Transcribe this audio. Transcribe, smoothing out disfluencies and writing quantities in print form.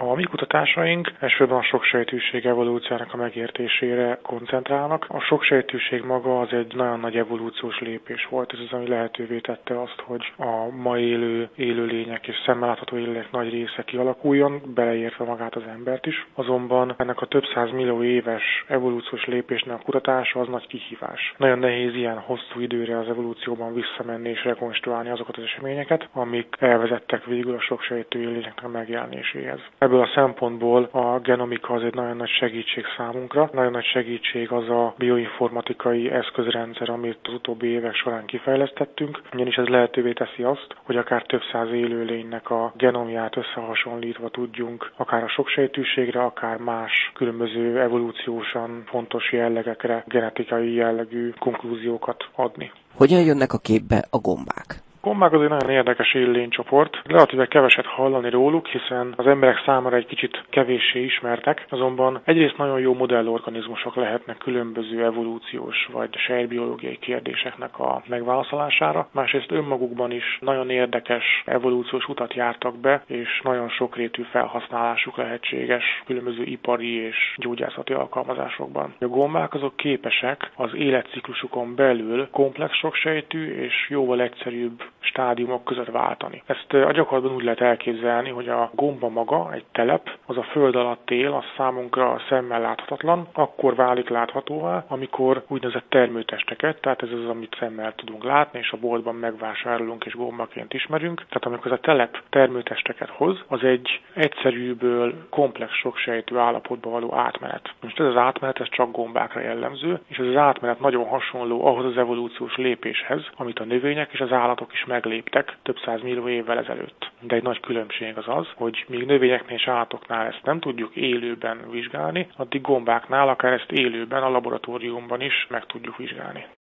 A mi kutatásaink elsősorban a soksejtűség evolúciójának a megértésére koncentrálnak. A soksejtűség maga az egy nagyon nagy evolúciós lépés volt. Ez az, ami lehetővé tette azt, hogy a ma élő élőlények és szemmel látható élőlények nagy része kialakuljon, beleértve magát az embert is. Azonban ennek a több százmillió éves evolúciós lépésnek a kutatása az nagy kihívás. Nagyon nehéz ilyen hosszú időre az evolúcióban visszamenni és rekonstruálni azokat az eseményeket, amik elvezettek végül a soksejtű élőlényeknek a megjelenéséhez. Ebből a szempontból a genomika az egy nagyon nagy segítség számunkra. Nagyon nagy segítség az a bioinformatikai eszközrendszer, amit az utóbbi évek során kifejlesztettünk, ugyanis ez lehetővé teszi azt, hogy akár több száz élőlénynek a genomját összehasonlítva tudjunk akár a soksejtűségre, akár más különböző evolúciósan fontos jellegekre genetikai jellegű konklúziókat adni. Hogyan jönnek a képbe a gombák? A gombák az egy nagyon érdekes élőlénycsoport. Relatíve keveset hallani róluk, hiszen az emberek számára egy kicsit kevéssé ismertek, azonban egyrészt nagyon jó modellorganizmusok lehetnek különböző evolúciós vagy sejtbiológiai kérdéseknek a megválaszolására. Másrészt önmagukban is nagyon érdekes evolúciós utat jártak be, és nagyon sokrétű felhasználásuk lehetséges különböző ipari és gyógyászati alkalmazásokban. A gombák azok képesek az életciklusukon belül komplex soksejtű és jóval egyszerűbb stádiumok között váltani. Ezt a gyakorlatban úgy lehet elképzelni, hogy a gomba maga, egy telep, az a föld alatt él, az számunkra szemmel láthatatlan, akkor válik láthatóvá, amikor úgynevezett termőtesteket, tehát ez az, amit szemmel tudunk látni, és a boltban megvásárolunk és gombaként ismerünk. Tehát amikor ez a telep termőtesteket hoz, az egy egyszerűből komplex soksejtű állapotba való átmenet. Most ez az átmenet, ez csak gombákra jellemző, és ez az átmenet nagyon hasonló ahhoz az evolúciós lépéshez, amit a növények és az állatok is megléptek több százmillió évvel ezelőtt. De egy nagy különbség az az, hogy míg növényeknél és állatoknál ezt nem tudjuk élőben vizsgálni, addig gombáknál akár ezt élőben a laboratóriumban is meg tudjuk vizsgálni.